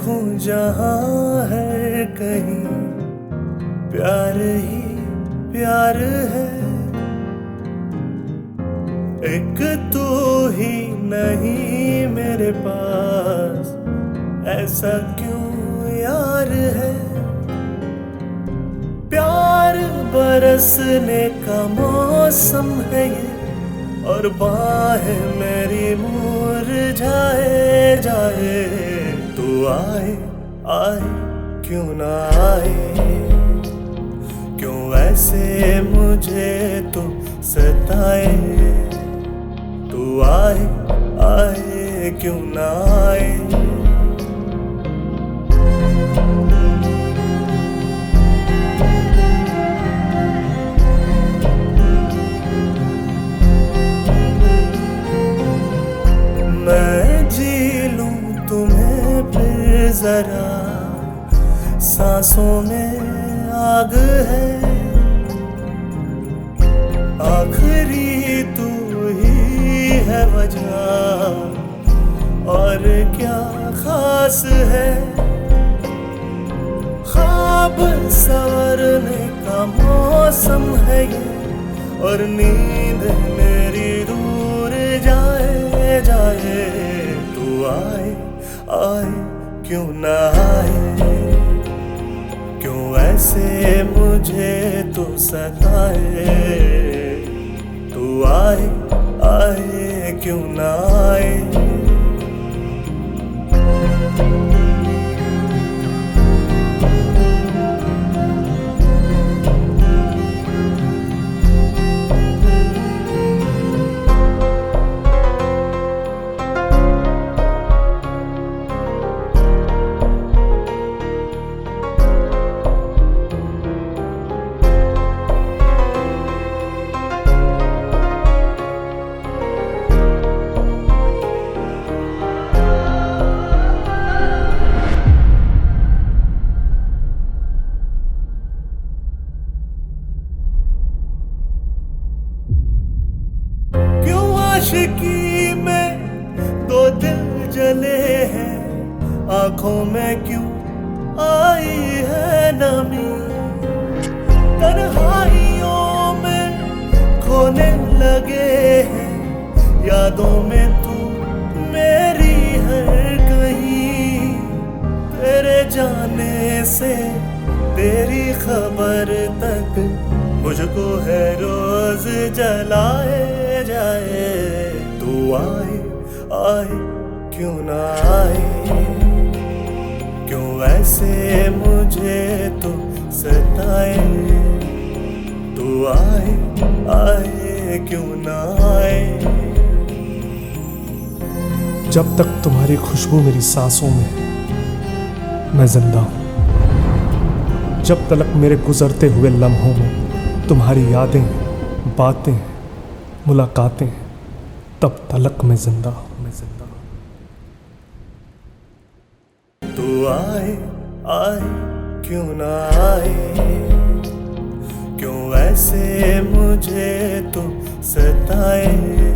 देखूं जहां है कहीं प्यार ही प्यार है। एक तू ही नहीं मेरे पास, ऐसा क्यों यार है। प्यार बरसने का मौसम है ये, और बाहें मेरी मुरझाए जाए। तू आए आए क्यों ना आए, क्यों ऐसे मुझे तू सताए। तू आए आए क्यों ना आए। मैं जी लूं तुम्हें फिर जरा, सांसों में आग है। आखिरी तू ही है वजह, और क्या खास है। ख्वाब संवरने का मौसम है ये, और नींद मेरी दूर जाए जाए। तू आए आए क्यों ना आए, क्यों ऐसे मुझे तू सताए। तू आए आए क्यों ना आए। आशिकी में दो दिल जले हैं, आंखों में क्यों आई है नमी। तन्हाइयों में खोने लगे हैं, यादों में तू मेरी हर कहीं। तेरे जाने से तेरी खबर तक मुझको है रोज जलाए जाए। तू आए आए क्यों ना आए, क्यों ऐसे मुझे तू सताए। तू आए आए क्यों ना आए। जब तक तुम्हारी खुशबू मेरी सांसों में है मैं जिंदा हूं। जब तलक मेरे गुजरते हुए लम्हों में तुम्हारी यादें, बातें, मुलाकातें, तब तलक मैं जिंदा हूं। तू आए आए क्यों ना आए, क्यों ऐसे मुझे तू सताए।